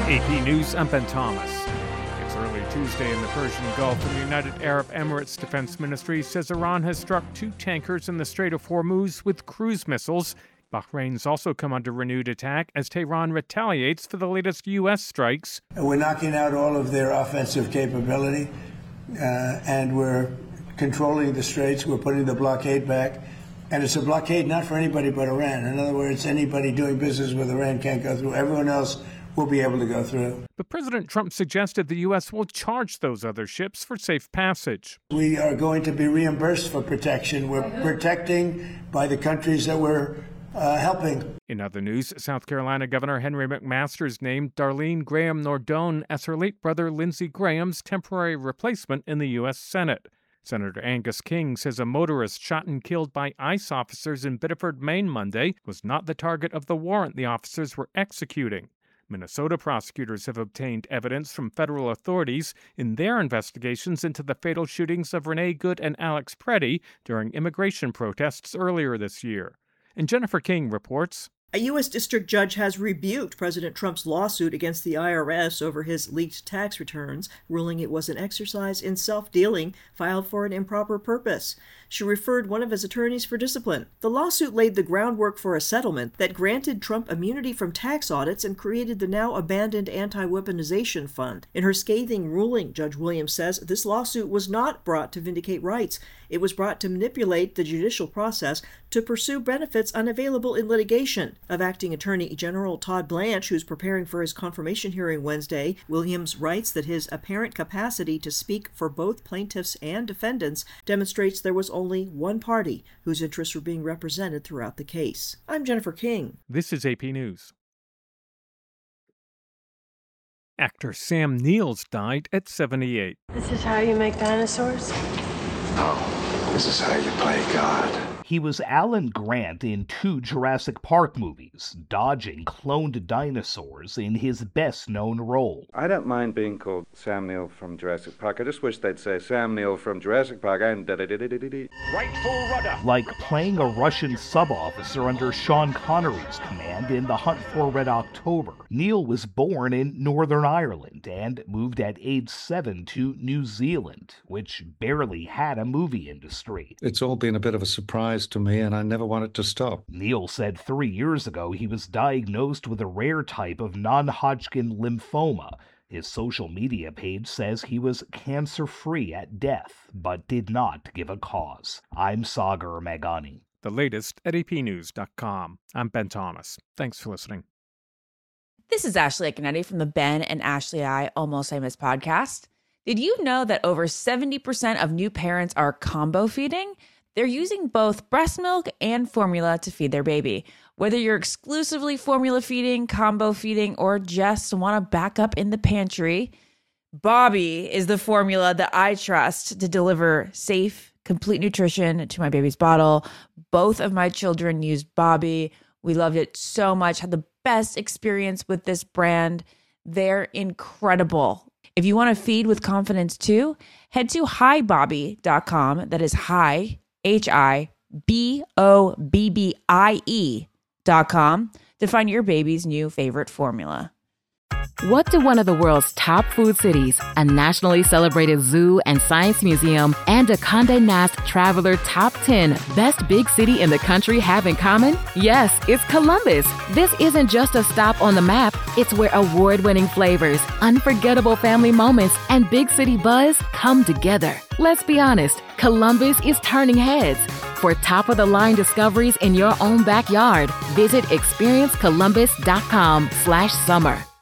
AP News, I'm Ben Thomas. It's early Tuesday in the Persian Gulf, and the United Arab Emirates Defense Ministry says Iran has struck 2 tankers in the Strait of Hormuz with cruise missiles. Bahrain's also come under renewed attack as Tehran retaliates for the latest U.S. strikes. We're knocking out all of their offensive capability, and we're controlling the straits. We're putting the blockade back. And it's a blockade not for anybody but Iran. In other words, anybody doing business with Iran can't go through. Everyone else will be able to go through. But President Trump suggested the U.S. will charge those other ships for safe passage. We are going to be reimbursed for protection. We're protecting by the countries that we're helping. In other news, South Carolina Governor Henry McMaster's named Darlene Graham Nordone as her late brother Lindsey Graham's temporary replacement in the U.S. Senate. Senator Angus King says a motorist shot and killed by ICE officers in Biddeford, Maine Monday was not the target of the warrant the officers were executing. Minnesota prosecutors have obtained evidence from federal authorities in their investigations into the fatal shootings of Renee Good and Alex Preddy during immigration protests earlier this year. And Jennifer King reports. A U.S. district judge has rebuked President Trump's lawsuit against the IRS over his leaked tax returns, ruling it was an exercise in self-dealing filed for an improper purpose. She referred one of his attorneys for discipline. The lawsuit laid the groundwork for a settlement that granted Trump immunity from tax audits and created the now abandoned anti-weaponization fund. In her scathing ruling, Judge Williams says this lawsuit was not brought to vindicate rights. It was brought to manipulate the judicial process to pursue benefits unavailable in litigation. Of Acting Attorney General Todd Blanche, who's preparing for his confirmation hearing Wednesday, Williams writes that his apparent capacity to speak for both plaintiffs and defendants demonstrates there was only one party whose interests were being represented throughout the case. I'm Jennifer King. This is AP News. Actor Sam Neill died at 78. This is how you make dinosaurs? Oh, this is how you play God. He was Alan Grant in 2 Jurassic Park movies, dodging cloned dinosaurs in his best-known role. I don't mind being called Sam Neill from Jurassic Park. I just wish they'd say Sam Neill from Jurassic Park and Right full rudder. Like playing a Russian sub-officer under Sean Connery's command in The Hunt for Red October. Neill was born in Northern Ireland and moved at age 7 to New Zealand, which barely had a movie industry. It's all been a bit of a surprise to me, and I never wanted to stop. Neill said 3 years ago he was diagnosed with a rare type of non-Hodgkin lymphoma. His social media page says he was cancer-free at death, but did not give a cause. I'm Sagar Meghani. The latest at apnews.com. I'm Ben Thomas. Thanks for listening. This is Ashley Canetti from the Ben and Ashley I Almost Famous podcast. Did you know that over 70% of new parents are combo feeding? They're using both breast milk and formula to feed their baby. Whether you're exclusively formula feeding, combo feeding, or just want to back up in the pantry, Bobbie is the formula that I trust to deliver safe, complete nutrition to my baby's bottle. Both of my children used Bobbie. We loved it so much, had the best experience with this brand. They're incredible. If you want to feed with confidence too, head to HiBobbie.com. That is HiBobbie.com to find your baby's new favorite formula. What do one of the world's top food cities, a nationally celebrated zoo and science museum, and a Condé Nast Traveler Top 10 Best Big City in the Country have in common? Yes, it's Columbus. This isn't just a stop on the map. It's where award-winning flavors, unforgettable family moments, and big city buzz come together. Let's be honest, Columbus is turning heads. For top-of-the-line discoveries in your own backyard, visit ExperienceColumbus.com/summer.